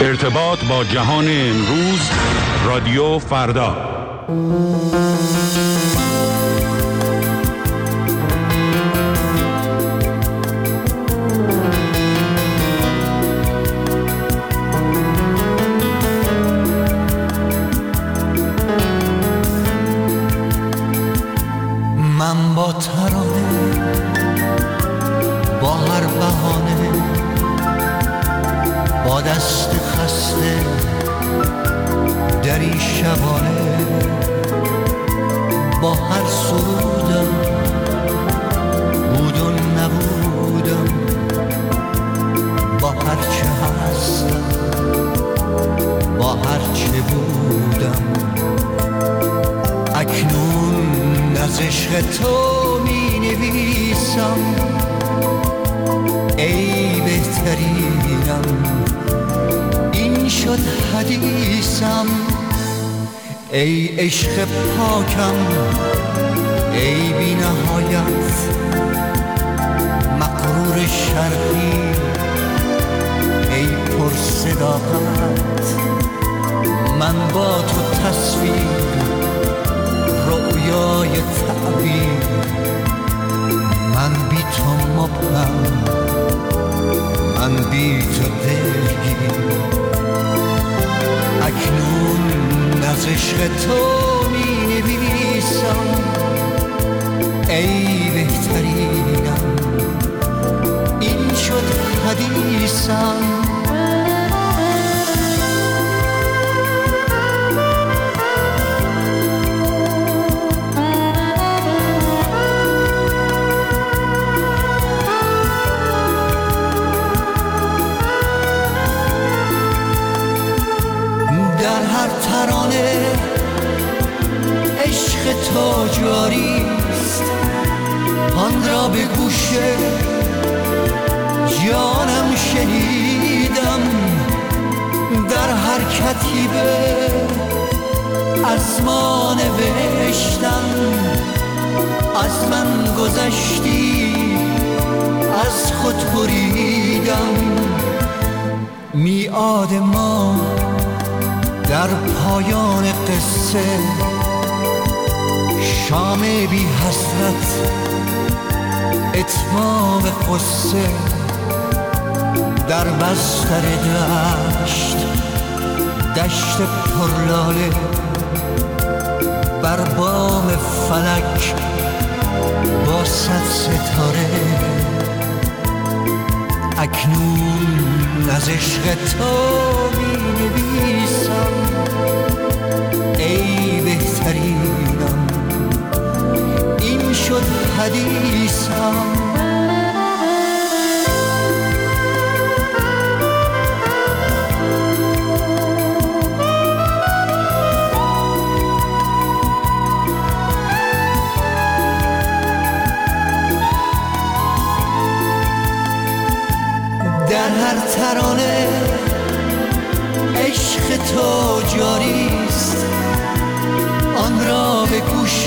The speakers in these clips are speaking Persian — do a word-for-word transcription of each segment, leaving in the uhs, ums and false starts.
ارتباط با جهان امروز، رادیو فردا. من با ترانه، با هر بهانه، با دست خسته در این شبانه، با هر سرودم بود و نبودم، با هر چه هستم، با هر چه بودم، اکنون از عشق تو می نویسم ای بهترینم، این شد حدیثم، ای عشق پاکم، ای بی نهایت مغرور شرقی، ای پر صداقت، من با تو تصویر رویای تعبیر، من بی تو مبهم، من بی تو دلگیر، اکنون از عشق تو می نویسم ای بهترینم، این شد حدیثم. ترانه عشق تو جاریست، آن را به گوش جانم شنیدم، در هر کتیبه از ما نوشتم، از من گذشتی از خود بریدم، میعاد ما در پایان قصه، شام بی حسرت اتمام قصه، در بستر دشت دشت پرلاله، بر بام فلک با صد ستاره، اکنون از عشق تو می نویسم ای بهترینم، این شد حدیثم. در هر ترانه عشق تو جاریست، آن را به گوش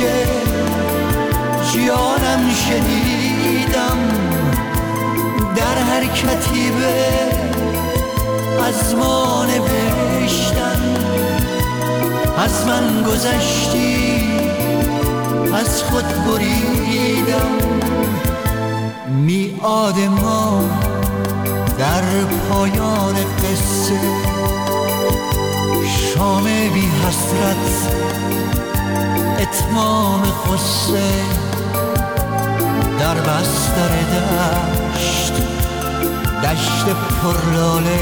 جانم شنیدم، در هر کتیبه از ما نوشتن، از من گذشتی از خود بریدم، میعاد ما در پایان قصه، شام بی حسرت اتمام قصه، در بستر دشت دشت پرلاله،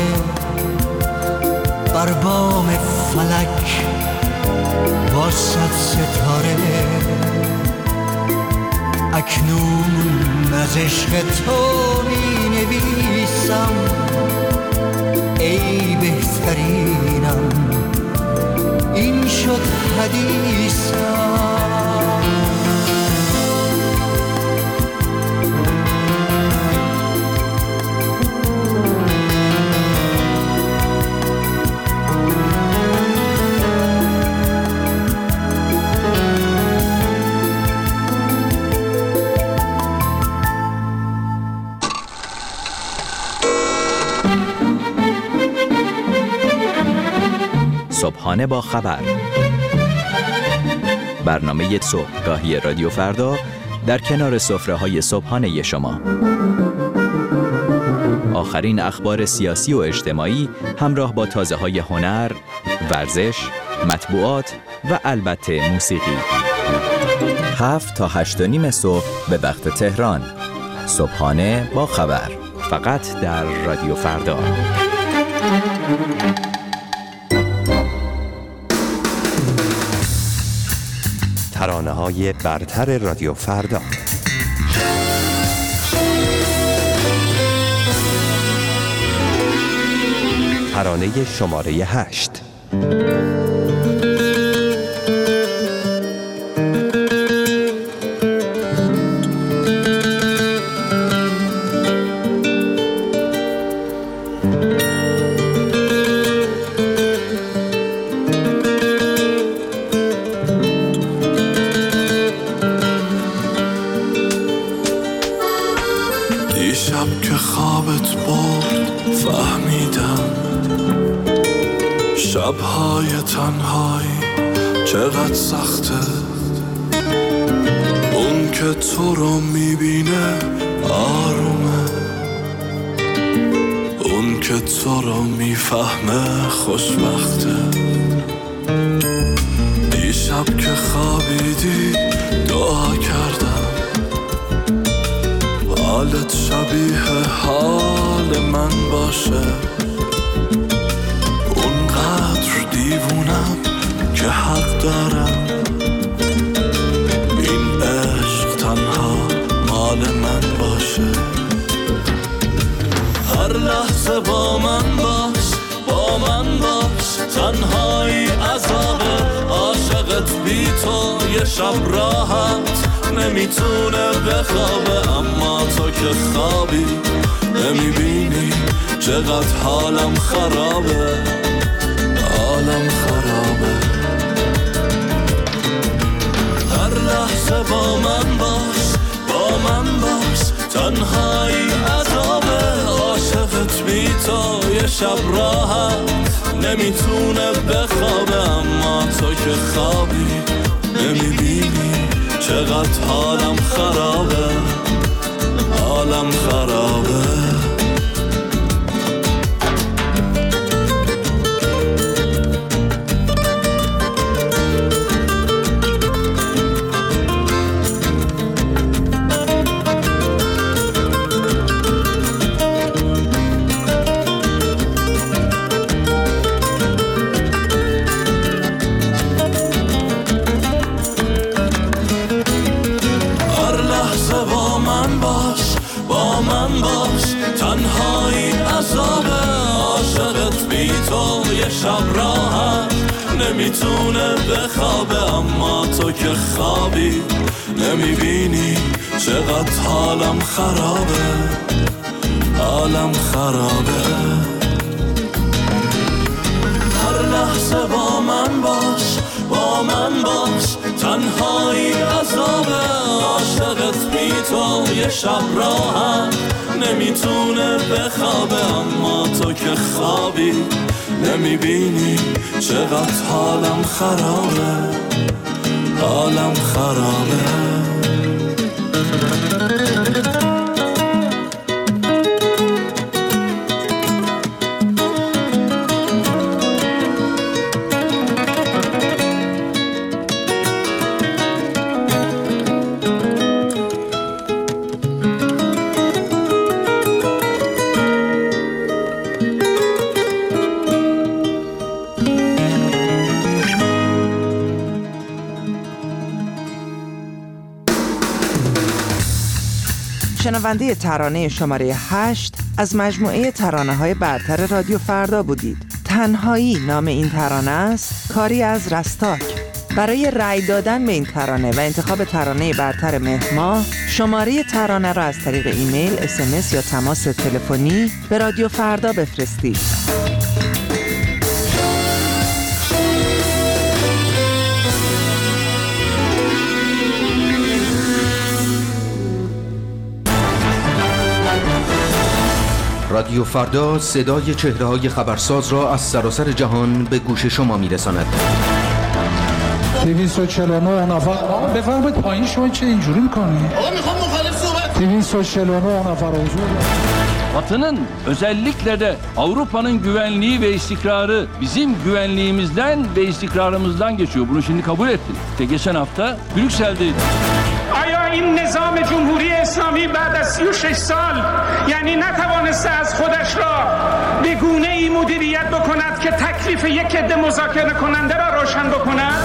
بر بام فلک با صد ستاره، اکنون از عشق تو می نویسم ای بهترینم، این شد حدیثم. صبحانه با خبر، برنامه صبحگاهی رادیو فردا در کنار سفره‌های صبحانه شما. آخرین اخبار سیاسی و اجتماعی همراه با تازه‌های هنر، ورزش، مطبوعات و البته موسیقی. هفت تا هشت و نیم صبح به وقت تهران. صبحانه با خبر، فقط در رادیو فردا. ترانه‌های برتر رادیو فردا. ترانه شماره هشت. دیشب که خوابت برد فهمیدم شب‌های تنهایی چقدر سخته. اون که تو رو میبینه آرومه، اون که تو رو میفهمه خوشبخته. دیشب که خوابیدی دعا کردم حالت شبیه حال من باشه. اونقدر دیوونم که حق دارم این عشق تنها مال من باشه. هر لحظه با من باش، با من باش، تنهایی عذابه. عاشقت بی تو یه شب راحت نمیتونه بخوابه. اما تو که خوابی نمیبینی چقدر حالم خرابه، حالم خرابه. هر لحظه با من باش، با من باش، تنهایی عذابه. عاشقت بی تو یه شب راحت نمیتونه بخوابه. اما تو که خوابی نمیبینی چقدر حالم خرابه، حالم خرابه. شب راحت نمیتونه بخوابه. اما تو که خوابی نمیبینی چقدر حالم خرابه، حالم خرابه. هر لحظه با من باش، با من باش، تنهایی عذابه. عاشقت بی تو یه شب راحت نمیتونه بخوابه. اما تو که خوابی نمیبینی چقدر حالم خرابه، حالم خرابه. شنونده ترانه شماره هشت از مجموعه ترانه‌های برتر رادیو فردا بودید. تنهایی نام این ترانه است، کاری از رستاک. برای رأی دادن به این ترانه و انتخاب ترانه برتر مهر ماه، شماره ترانه را از طریق ایمیل، اس ام اس یا تماس تلفنی به رادیو فردا بفرستید. رادیو فردا صدای چهره‌های خبرساز را از سراسر جهان به گوش شما می‌رساند. دویست و چهل و نه نفر بفرمایید پایین. شما چه اینجوری می‌کنید؟ آقا میخوام مخالف صحبت. دویست و چهل و نه nefər huzur. Batı'nın özellikle de Avrupa'nın güvenliği ve istikrarı bizim güvenliğimizden ve istikrarımızdan geçiyor. Bunu şimdi kabul ettik. İşte geçen hafta Brüksel'deydik. آیا این نظام جمهوری اسلامی بعد از سی و شش سال یعنی نتوانسته از خودش را به گونه‌ای مدیریت بکند که تکلیف یک عده مذاکره کننده را روشن بکند؟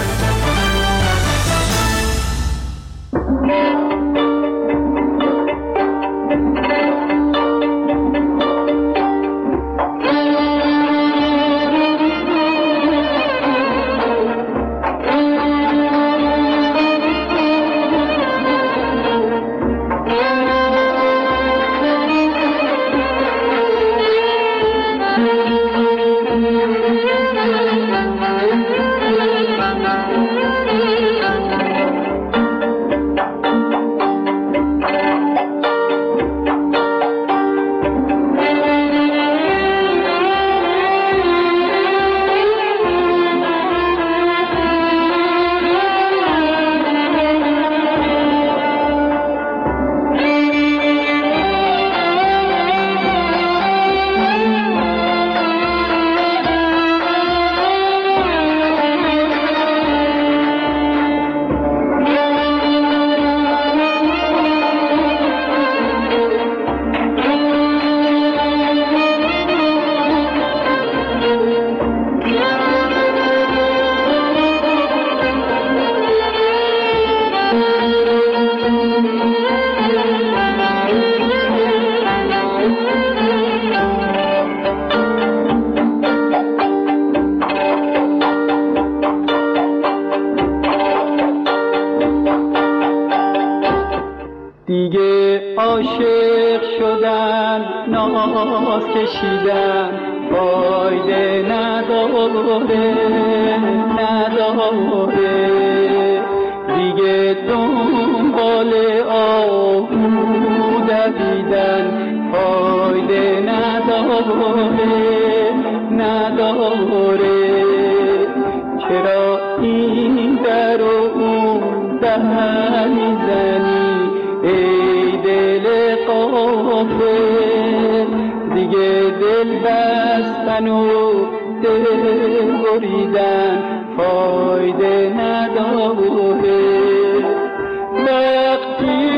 دیگه عاشق شدن ناز کشیدن فایده نداره نداره دیگه دنبال آهو دویدن فایده نداره نداره چرا این در و اون در میزنی ای دل غافل دیگه دل بستن و دل بریدن فایده نداره وقتی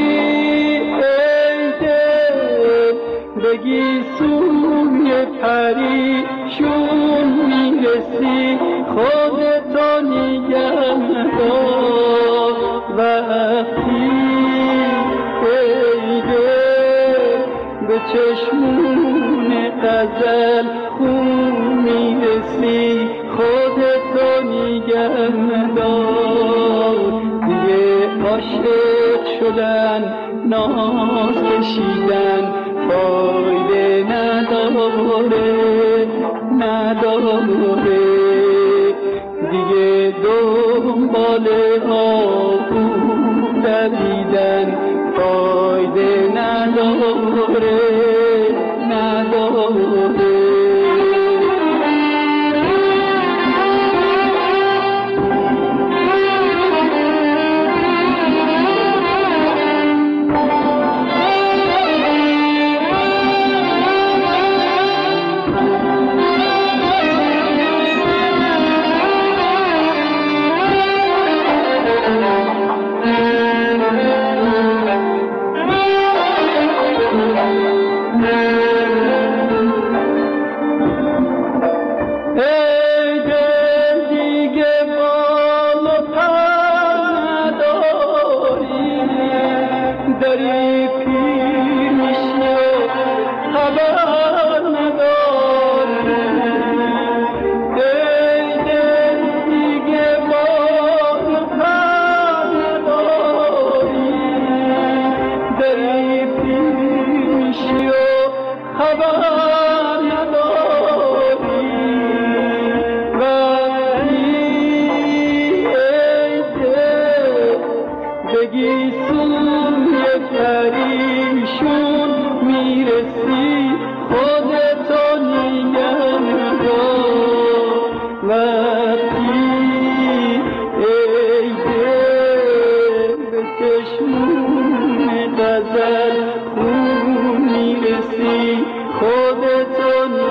ای دل بگی سوی پریشون میرسی خودتو نگه دار وقتی به چشمون غزل خون میرسی خودتو نگه دار دیگه عاشق شدن ناز کشیدن فایده نداره نداره دیگه دنبال آهو دویدن فایده نداره نداره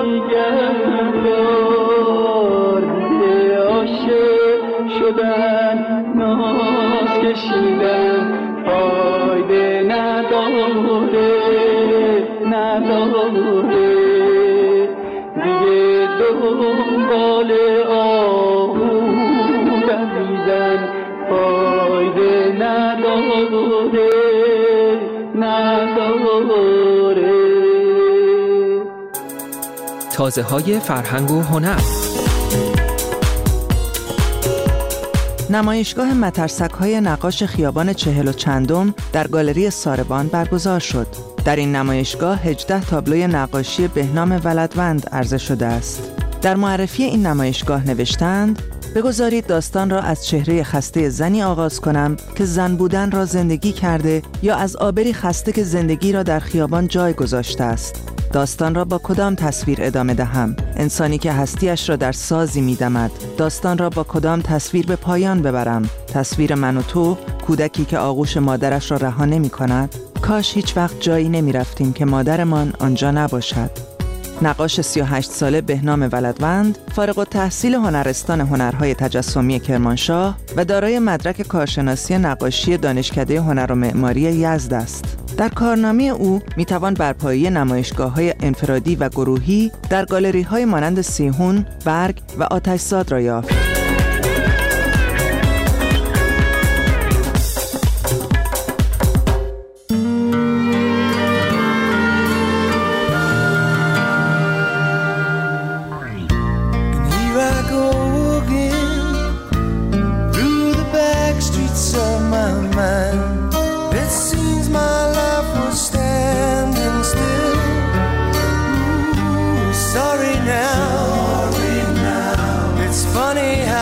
نگهدار دیگه عاشق شدن ناز کشیدن فایده نداره نداره دیگه دنبال آهو دویدن فایده نداره نداره. تازه های فرهنگ و هنر. نمایشگاه مترسک‌های نقاش خیابان چهل و چندم در گالری ساربان برگزار شد. در این نمایشگاه هجده تابلوی نقاشی بهنام ولدوند عرضه شده است. در معرفی این نمایشگاه نوشتند: بگذارید داستان را از چهره خسته زنی آغاز کنم که زن بودن را زندگی کرده یا از آبری خسته که زندگی را در خیابان جای گذاشته است. داستان را با کدام تصویر ادامه دهم؟ انسانی که هستیش را در سازی می‌دمد. داستان را با کدام تصویر به پایان ببرم؟ تصویر من و تو، کودکی که آغوش مادرش را رها نمی‌کند؟ کاش هیچ وقت جایی نمی‌رفتیم که مادرمان آنجا نباشد. نقاش سی و هشت ساله بهنام ولدوند فارغ التحصیل هنرستان هنرهای تجسمی کرمانشاه و دارای مدرک کارشناسی نقاشی دانشکده هنر و معماری یزد است. در کارنامه او میتوان برپایی نمایشگاه‌های انفرادی و گروهی در گالری‌های مانند سیهون، برگ و آتش‌زاد را یافت. Funny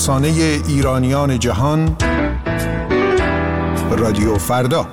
رسانه ایرانیان جهان، رادیو فردا.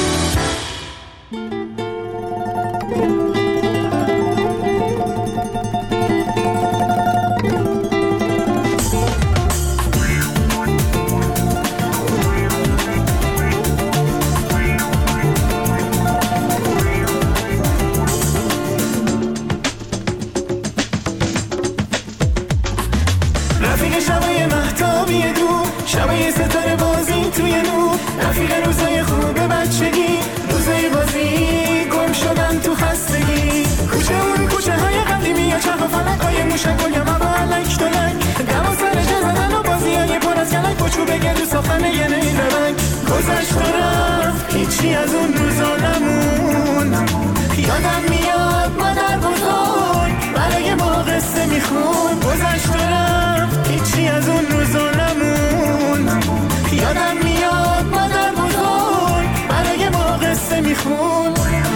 گذشت و رفت هیچی از اون روزا نمون. یادم میاد مادر بزرگ برای ما قصه میخون. گذشت و رفت هیچی از اون روزا نمون. یادم میاد مادر بزرگ برای ما قصه میخون.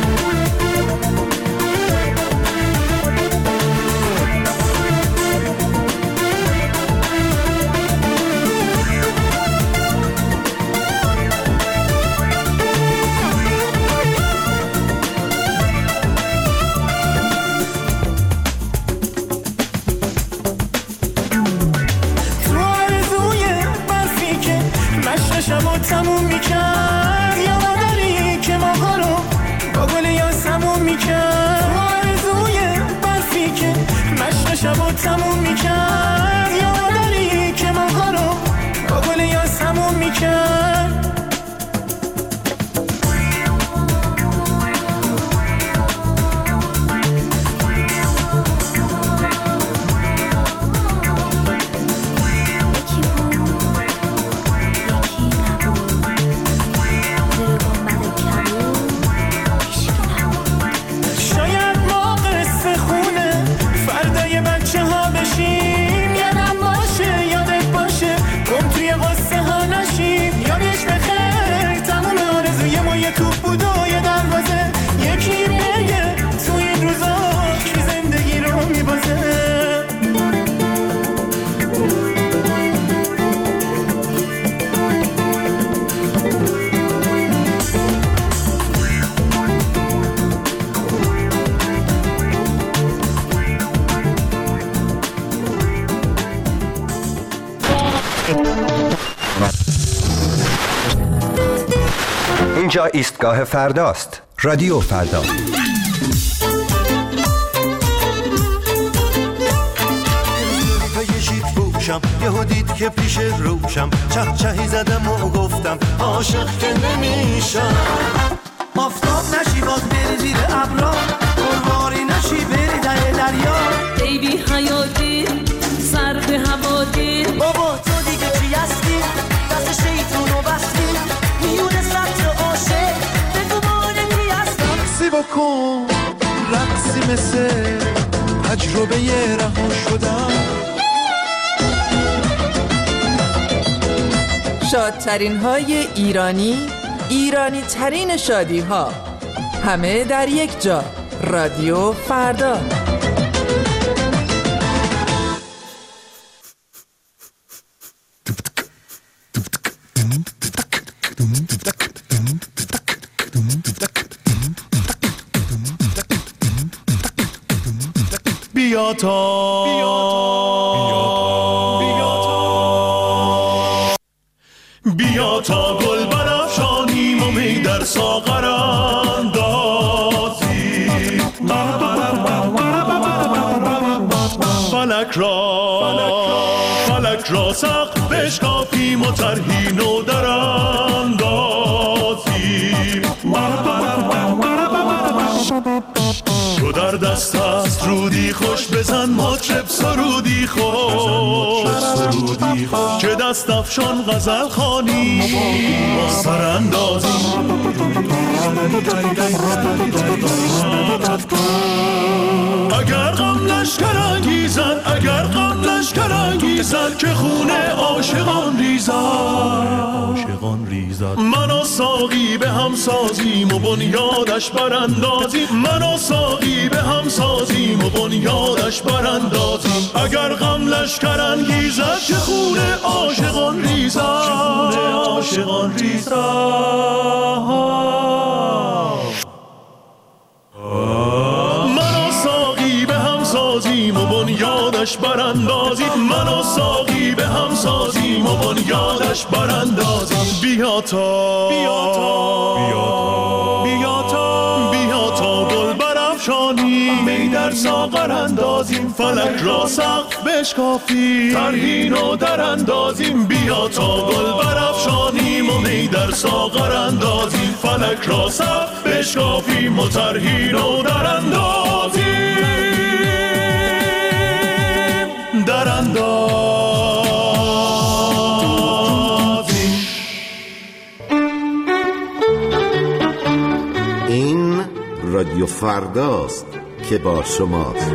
تموم میکرد یاداری که ماها رو با گل یاسمون میکرد. آرزوی برفی که مشت شبا تموم میکرد یاداری که ماها رو با گل یاسمون میکرد. اینجا ایستگاه فرداست. رادیو فردا. یهو دید که پیش روشم چه چهی زدم و گفتم عاشق که نمیشم. آفتاب نشی باز بری زیر ابرا، قرواری نشی بری در دریا. ای بی حیاتی سرد هوادی، بابا تو دیگه چی هستی؟ دست شیطونو بستی میونه سطر عاشق بگو مانه کی هستم. رقصی بکن رقصی مثل تجربه رها شدم. شادترین های ایرانی، ایرانی ترین شادی ها، همه در یک جا. رادیو فردا. بیا تا بیا تا گل برافشانیم و می در ساغر اندازیم. فلک را فلک را سقف بشکافیم و طرحی نو در اندازیم. تو در دست است رودی خوش بزن مطرب سرودی خوش که دست افشان غزل خوانی با سراندازی. اگر غم لشکر انگیزد اگر غم لشکر انگیزد میزد که خونه عاشقان ریزد عاشقان ریزد من و ساقی به هم سازیم و بنیادش براندازیم من و ساقی به هم سازیم و بنیادش براندازیم اگر غم لشکر انگیزد که خونه عاشقان ریزد خونه عاشقان ریزد من و ساقی به هم سازیم و بنیادش براندازیم من و ساقی به هم سازیم و بنیادش براندازیم بیا تا بیا تا بیا تا بیا تا گل برافشانیم می در ساغر اندازیم فلک را سقف بشکافیم ترهین و در اندازیم بیا تا گل برافشانیم و می در ساغر اندازیم فلک را سقف بشکافیم و ترهین و در اندازیم در اندازیم این رادیو فرداست که با شماست.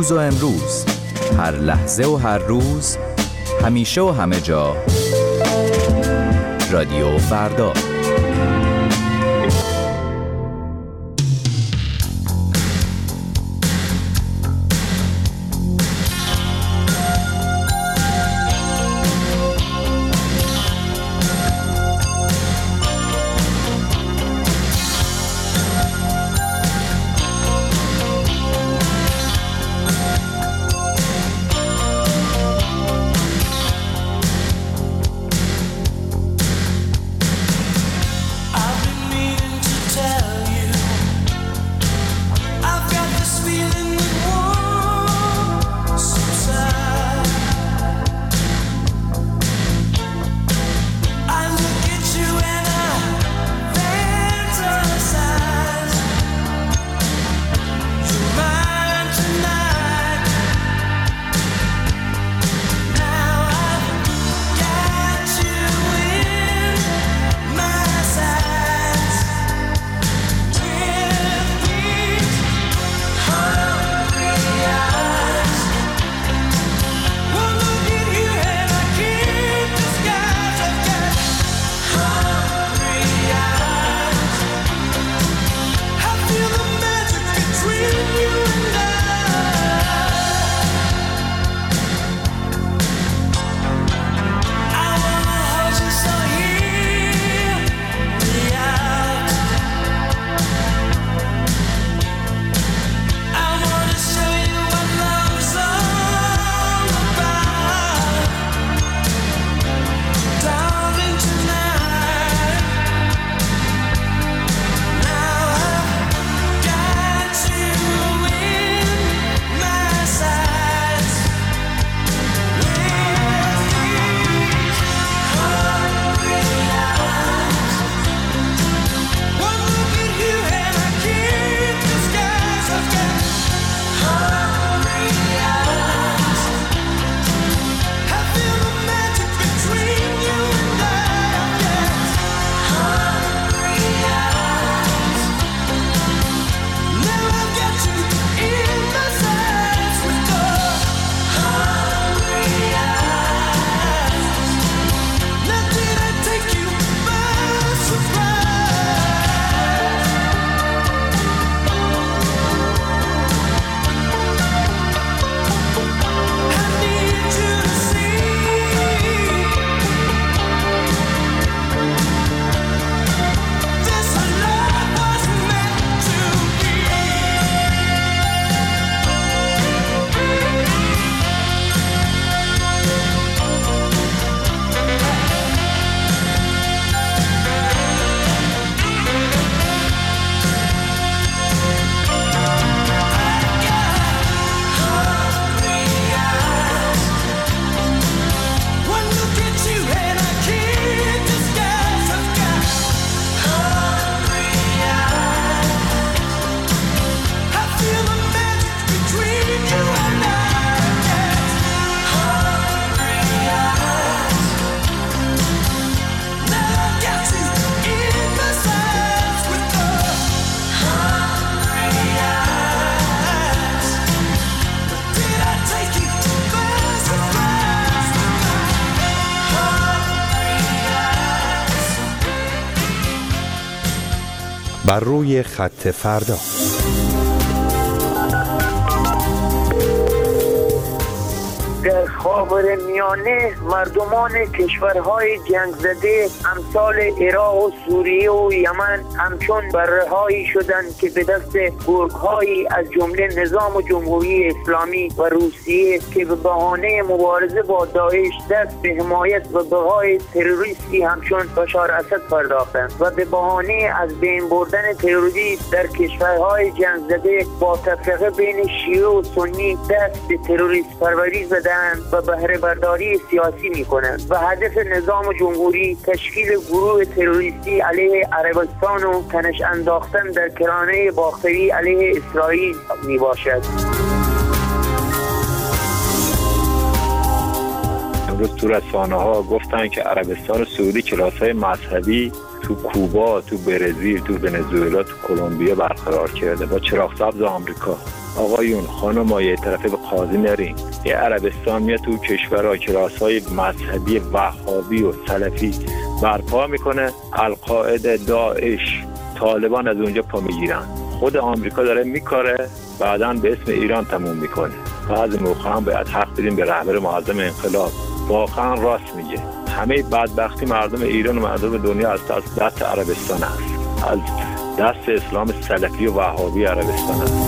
دیروز و امروز، هر لحظه و هر روز، همیشه و همه جا. رادیو فردا. بر روی خط فردا. در خاورمیانه مردمان کشورهای جنگ زده امثال عراق و سوریه و یمن همچون برهایی شدند که به دست گرگ‌هایی از جمله نظام جمهوری اسلامی و روسیه که به بهانه مبارزه با داعش دست به حمایت و بقای تروریستی همچون بشار اسد پرداختند و به بهانه از بین بردن تروریسم در کشورهای جنگ زده با تفرقه بین شیعه و سنی دست به تروریست پروری زدند و بهره برداری سیاسی می‌کنند و هدف نظام جمهوری تشکیل گروه تروریستی علیه عربستان و تنش انداختن در کرانه باختری علیه اسرائیل میباشد. امروز تو رسانه ها گفتن که عربستان سعودی کلاس‌های مذهبی تو کوبا، تو برزیل، تو ونزوئلا، تو کلمبیا برقرار کرده با چراغ سبز آمریکا. آقایون خانم‌ها یه طرفه به قاضی نرین. یه عربستان میاد تو کشورها کلاس‌های مذهبی وهابی و سلفی برپا میکنه، القاعده، داعش، طالبان از اونجا پا میگیرن. خود آمریکا داره میکاره، بعداً به اسم ایران تموم میکنه. بعضی موقع هم باید حق بدیم به رهبر معظم انقلاب. واقعا راست میگه. همه بدبختی مردم ایران و مردم دنیا از دست عربستان است، از دست اسلام سلفی و وهابی عربستان است.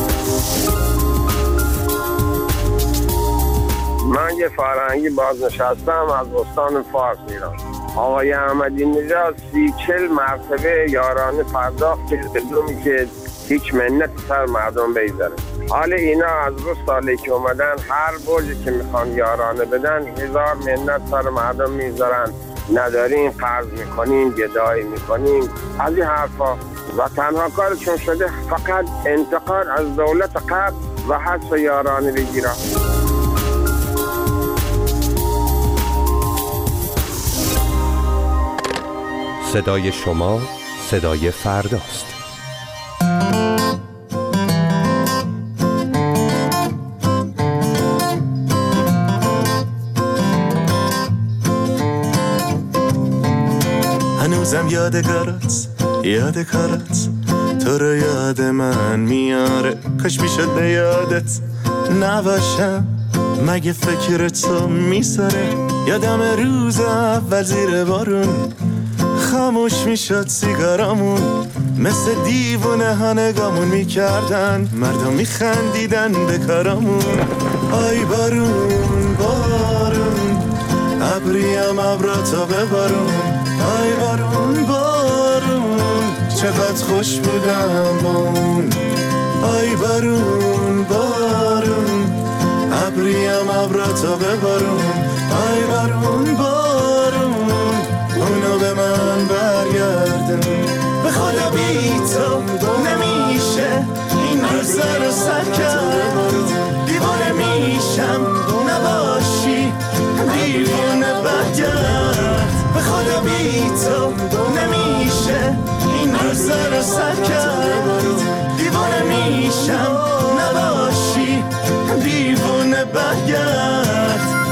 من یه فرهنگی بازنشستم از استان فارس ایران. آقای احمدی نژاد سی چل مرتبه یارانه پرداخت کرد بدون که هیچ منت سر مردم بگذاره. حال اینا از روز سالی که اومدن هر برجی که میخوان یارانه بدن هزار منت سر مردم میذارن، نداریم، قرض میکنیم، گدایی میکنیم، از این حرفا. و تنها کارشون شده فقط انتقاد از دولت قبل و حذف یارانه بگیرن. صدای شما صدای فرداست. هنوزم یادگارت یادگارت تو رو یاد من میاره، کاش میشد به یادت نباشم، مگه فکر تو میساره. یادم روز اول زیر بارون خاموش میشد سیگارامون، مثل دیوونه ها نگامون میکردن، مردم میخندیدن به کارامون. آی بارون بارون ابریم ابراتا ببارون، آی بارون بارون چقدر خوش بودم با اون. آی بارون بارون ابریم ابراتا ببارون، آی بارون بارون اونو به من برگردون. به خدا بی تو نمیشه این روزا رو سر کرد، دیوانه میشم نباشی دیوانه برگرد. به خدا بی تو نمیشه این روزا رو سر کرد، دیوانه میشم نباشی دیوانه برگرد.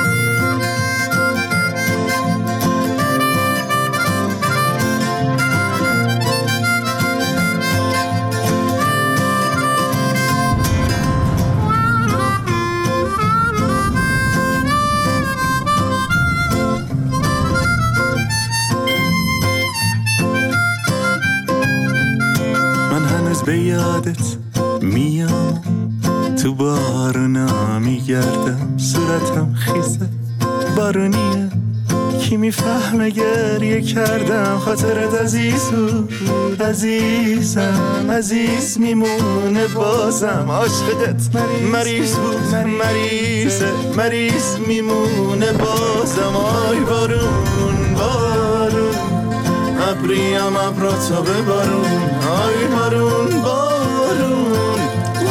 به یادت میام تو بارونا میگردم، صورتم خیزه بارونیه، کی میفهمه گریه کردم، خاطرت عزیز بود عزیزم، عزیز میمونه بازم. عاشقت مریض بود مریضه، مریض میمونه بازم. آی بارون بارون ابریم ابراتا ببارون، آی بارون بارون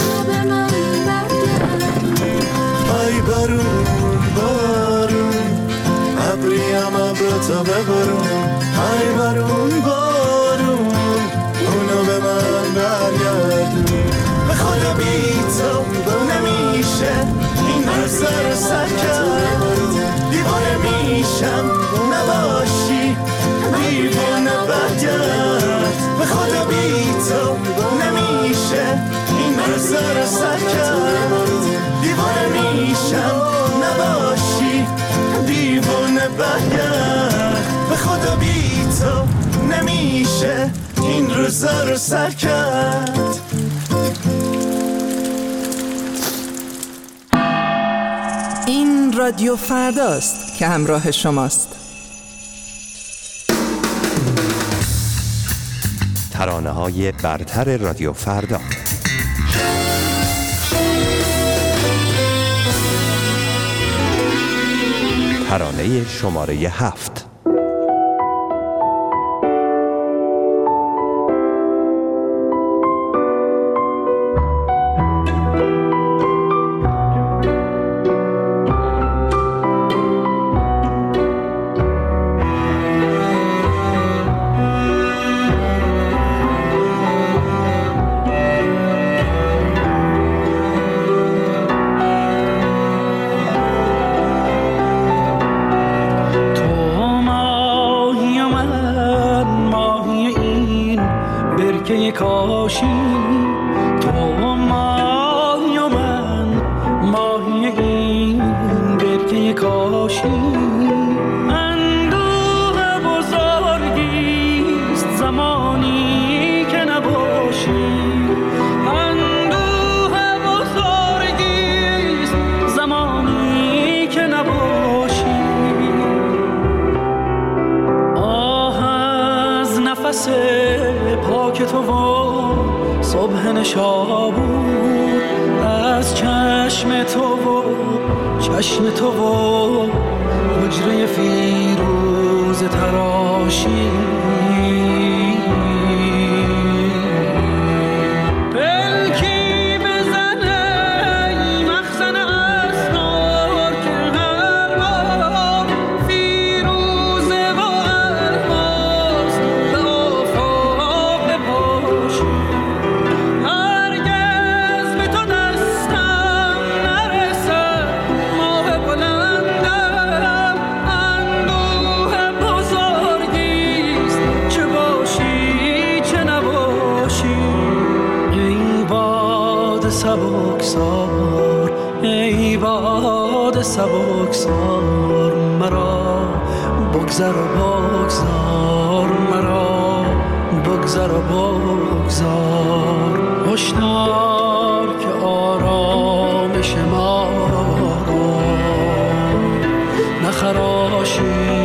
آی بارون بارون ابریم ابراتا ببارون، آی بارون بارون اونو به من برگردون. به خدا بی تو نمیشه این روزا رو سر کرد، دیوانه میشم نباشی دیوانه برگرد. به خدا بی تو نمیشه این روزا رو سر کرد، دیوانه میشم نباشی دیوانه برگرد. به خدا بی تو نمیشه این روزا رو سر کرد. این رادیو فرداست که همراه شماست. ترانه های برتر رادیو فردا. ترانه شماره هفت. برکه کاشی تو ماهی و من ماهی این برکه کاشی اندوه بزرگیست زمانی که نباشی اندوه بزرگیست زمانی که نباشی آه از نفس پاک تو و صبح نشابور از چشم تو و چشم تو و حجره فیروز تراشی پلکی بزنه مخزن اسرار که هر بار فیروزه و الماس به آفاق بپاشی هرگز به تو دستم نرسد ماه بلندم اندوه بزرگیست چه باشی چه نباشی ای باد سبکسار ای باد سبکسار مرا بگذر و بگذار مرا بگذر و بگذار هشدار که آرامش ما را نخراشی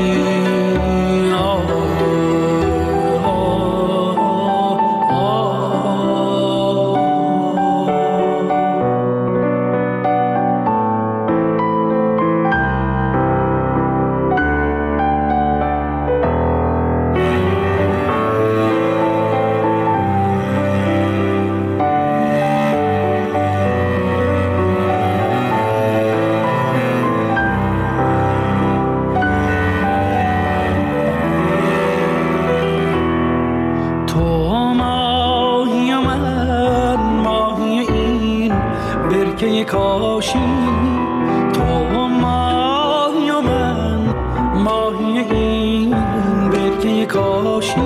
کاشی تو ماهی و من ماهی این برکه کاشی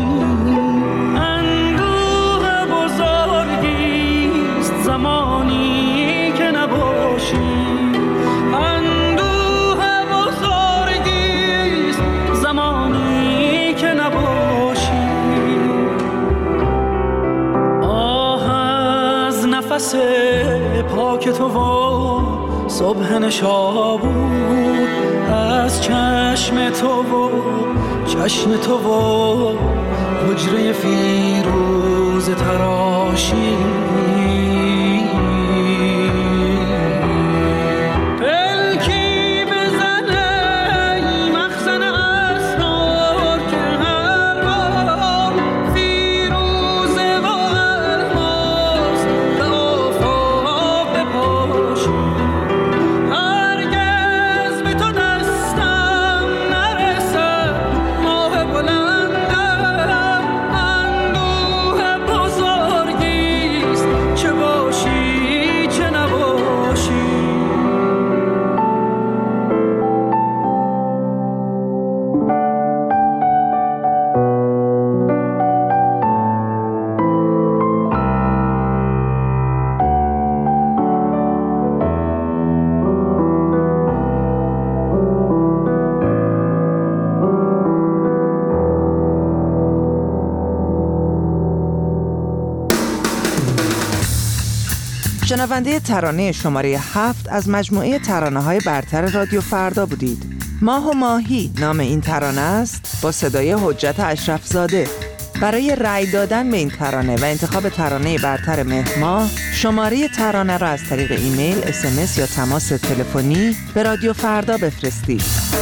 اندوه بزرگیست زمانی که نباشی اندوه بزرگیست زمانی که نباشی آه از نفس پاک تو و صبح نشابور از چشم تو و چشم تو و حجره فیروز تراشی پلکی بزنه مخزن اسرار که هر بار فیروزه و الماس به آفاق بپاشی هرگز به تو دستم نرسد ماه بلندم اندوه بزرگیست چه باشی چه نباشی شنونده ترانه شماره هفت از مجموعه ترانه‌های برتر رادیو فردا بودید. ماه و ماهی نام این ترانه است با صدای حجت اشرف زاده. برای رأی دادن به این ترانه و انتخاب ترانه برتر مهر ماه شماره ترانه را از طریق ایمیل، اس ام اس یا تماس تلفنی به رادیو فردا بفرستید.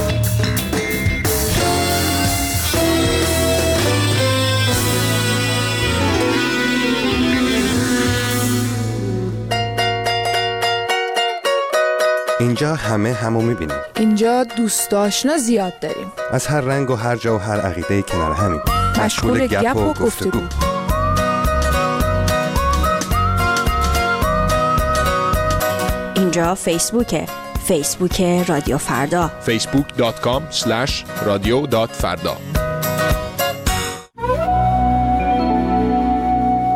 اینجا همه همو میبینیم. اینجا دوست آشنا زیاد داریم. از هر رنگ و هر جا و هر عقیده کنار همیم. مشغول گپ و گفتگو. اینجا فیسبوکه. فیسبوک رادیو فردا. فیسبوک دات کام اسلش رادیو دات فردا.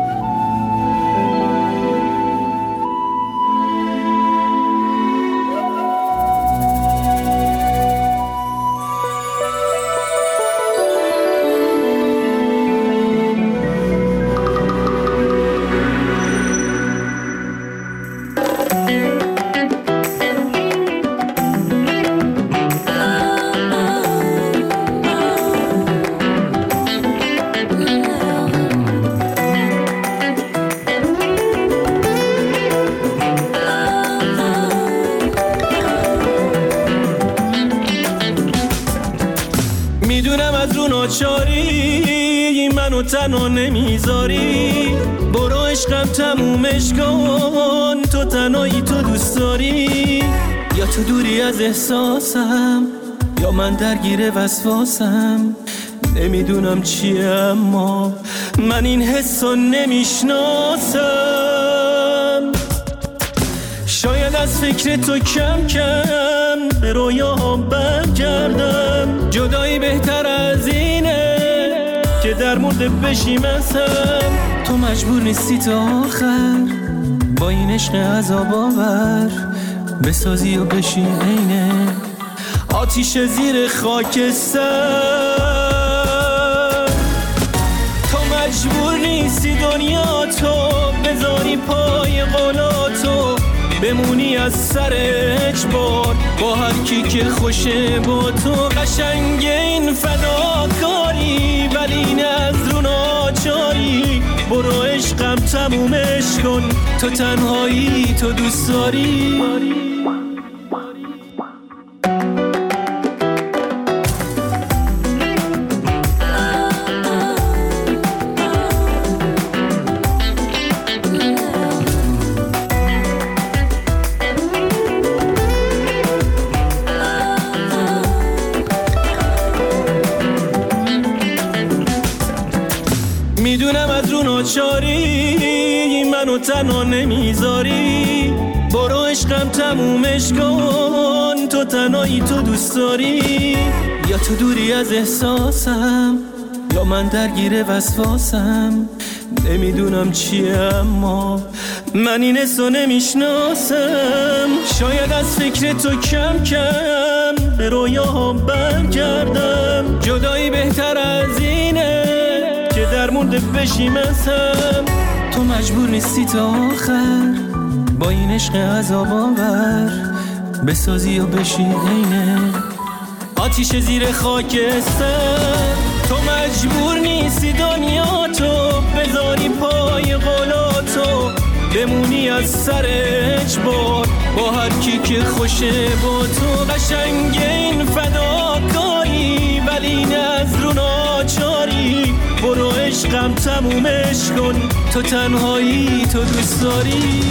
منو تنها نمیذاری، برو عشقم تمومش کن، تو تنهایی تو دوست داری، یا تو دوری از احساسم یا من درگیر وسواسم، نمیدونم چیه اما من این حسو نمیشناسم. شاید از فکر تو کم کم به رویاهم برگردم، جدایی بهتر از اینه که در مورد بشیم ازم. تو مجبور نیستی تا آخر با این عشق عذاب آور بسازی و بشی عینه آتیش زیر خاکستر. تو مجبور نیستی دنیا تو بذاری پای قولاتو، بمونی از سر اجبار با هر کی که خوشه با تو. قشنگ این فداکاری ولی این از رو ناچاری، برو عشقم تمومش کن، تو تنهایی تو دوست داری. میدونم از رو ناچاری منو تنها نمیذاری، برو عشقم تمومش کن، تو تنهایی تو دوست داری، یا تو دوری از احساسم یا من درگیر وسواسم، نمیدونم چیه اما من این حسو نمیشناسم. شاید از فکر تو کم کم به رویاهم برگردم، جدایی بهتر از اینه که در مورد بشیم ازم. تو مجبور نیستی تا آخر با این عشق عذاب آور بسازی و بشی عینه آتیش زیر خاکستر. تو مجبور نیستی دنیا تو بذاری پای قولاتو، بمونی از سر اجبار با هر کی که خوشه با تو. قشنگ این فداکاری ولی این از رو ناچاری، برو عشقم تمومش کن، تو تنهایی تو دوست داری.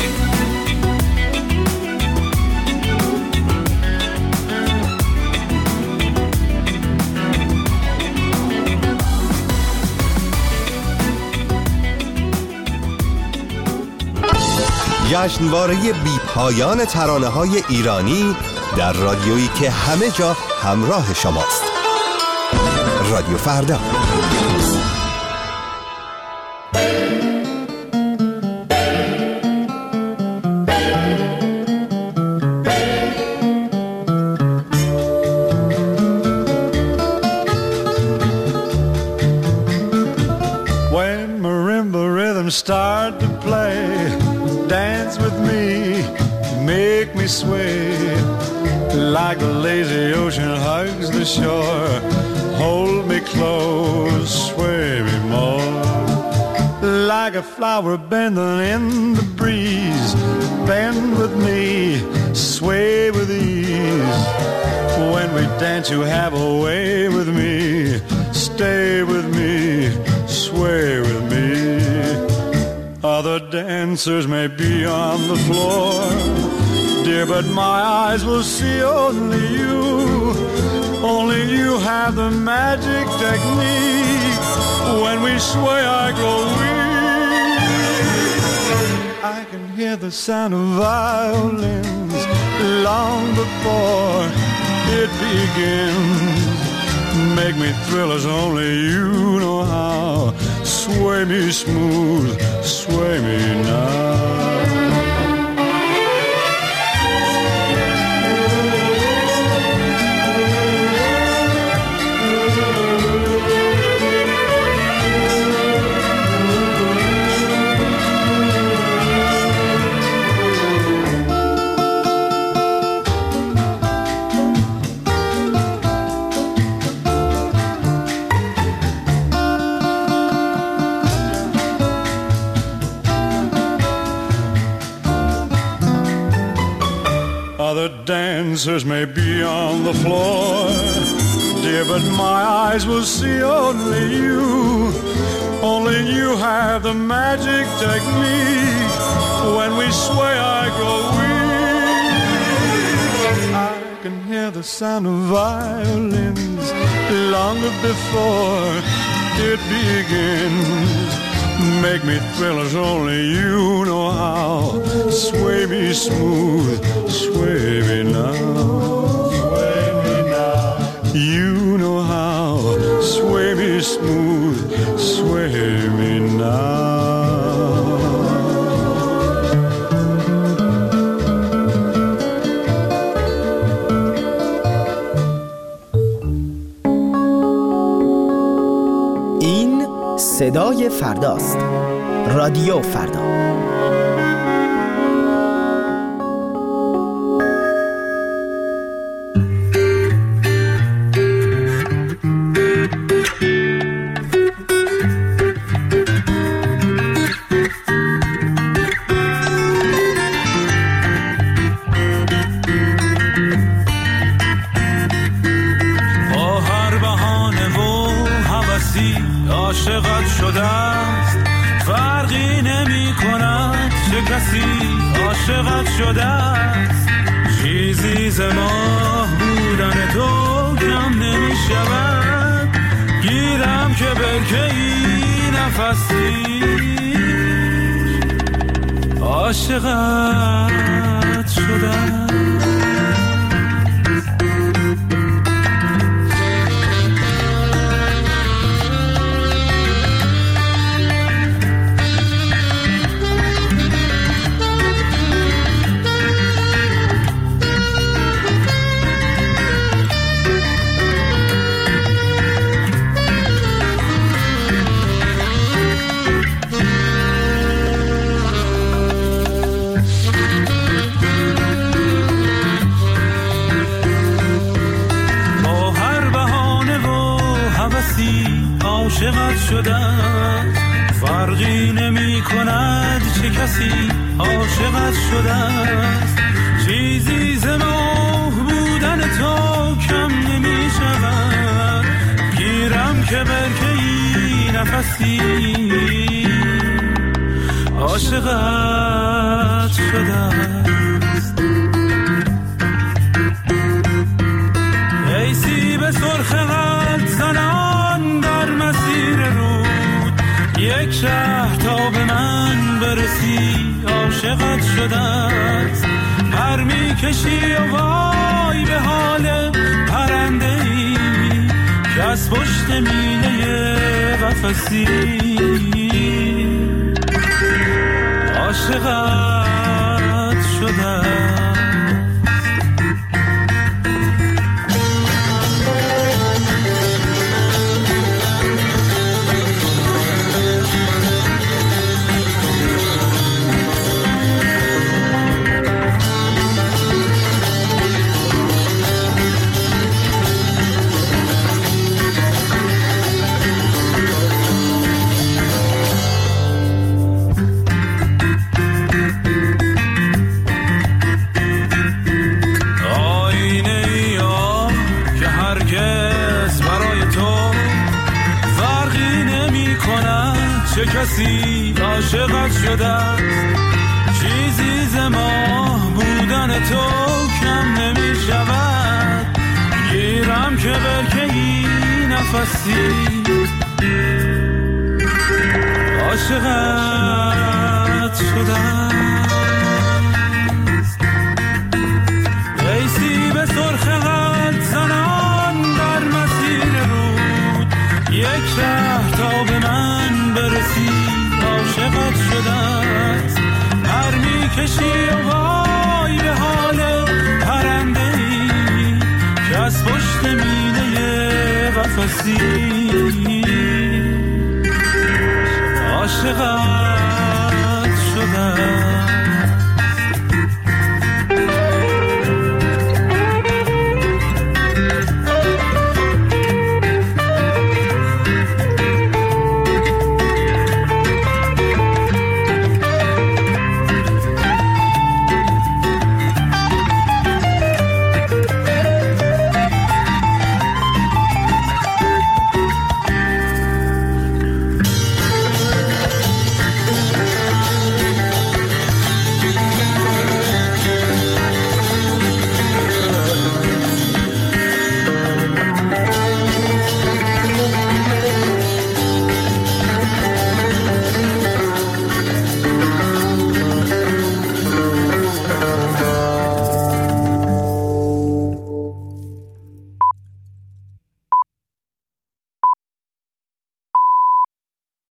جشنواره بی پایان ترانه‌های ایرانی در رادیویی که همه جا همراه شماست. رادیو فردا. When marimba rhythms start to play, dance with me, make me sway, like the lazy ocean hugs the shore. Hold me close, sway me more, like a flower bending in the breeze. Bend with me, sway with ease. When we dance you have a way with me. Stay with me, sway with me. Other dancers may be on the floor, dear, but my eyes will see only you. Only you have the magic technique. When we sway I grow weak. I can hear the sound of violins long before it begins. Make me thrill as only you know how. Sway me smooth, sway me now. Other dancers may be on the floor, dear, but my eyes will see only you. have the magic technique. When we sway, I grow weak. I can hear the sound of violins long before it begins. Make me thrill as only you know how. Sway me smooth, sway me now. Sway me now. You know how. Sway me smooth, sway me now. این صدای فرداست. رادیو فردا. عاشقت شده است فرقی نمی کند چه کسی عاشقت شده است چیزی ز ماه بودن تو کم نمی شود گیرم که برکه‌ای نفسی عاشقت شده است. عاشقت شده فرقی نمی کند چه کسی عاشقت شده است چیزی ز ماه بودن تو کم نمی شود گیرم که برکه‌ای نفسی عاشقت شده است ای سیب سرخ قلب زنان در مسیر رود یک شهر تا به من برسی عاشقت شده است پر می کشی و وای به حال پرنده ای که از پشت میله قفسی عاشقت شده است. چه کسی عاشقت شده است چیزی ز ماه بودن تو کم نمی شود گیرم که برکه‌ای نفسی عاشقت شده است ای سیب سرخ قلب زنان در مسیر رود یک شهر تا به من برسی عاشقت شده است هر می کشی و وای به حال پرنده ای که از پشت میله قفسی عاشقت